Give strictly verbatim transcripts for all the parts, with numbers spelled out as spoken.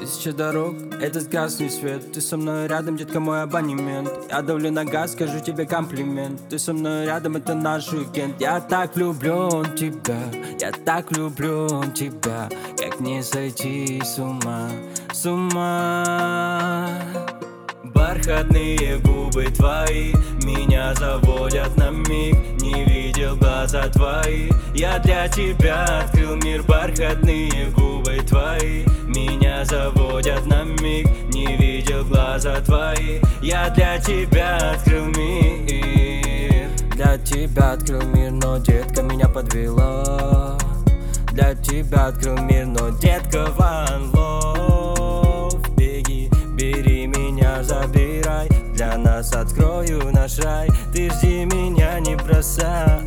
Тысяча дорог, этот красный свет. Ты со мной рядом, детка, мой абонемент. Я давлю на газ, скажу тебе комплимент. Ты со мной рядом, это наш уикенд. Я так влюблен в тебя, я так влюблен в тебя. Как не сойти с ума, с ума. Бархатные губы твои меня заводят на миг. Не видел глаза твои, я для тебя открыл мир. Бархатные губы твои меня заводят на миг. Не видел глаза твои, я для тебя открыл мир. Для тебя открыл мир, но детка меня подвела. Для тебя открыл мир, но детка one love. Беги, бери меня, забирай. Для нас открою наш рай. Ты жди меня, не бросай.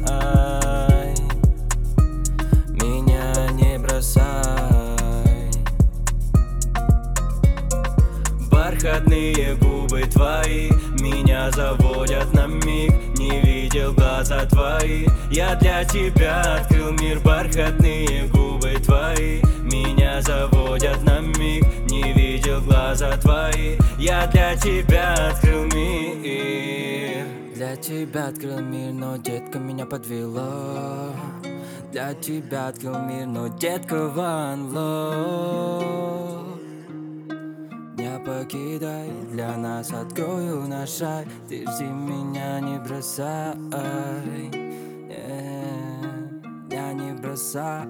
Меня не бросай. Бархатные губы твои меня заводят на миг. Не видел глаза твои, я для тебя открыл мир. Бархатные губы твои меня заводят на миг. Не видел глаза твои, я для тебя открыл мир. Для тебя открыл мир, но детка меня подвела. Для тебя открыл мир, но детка one love. Не покидай, для нас открою наш рай. Ты жди меня, не бросай. Yeah, я не бросай.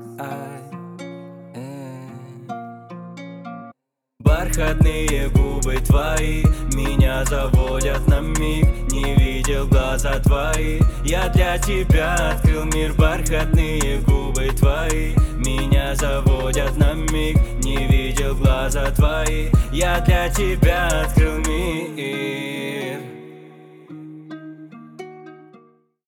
Бархатные губы твои меня заводят на миг. Не видел глаза твои, я для тебя открыл мир. Бархатные губы твои меня заводят на миг. Не видел глаза твои, я для тебя открыл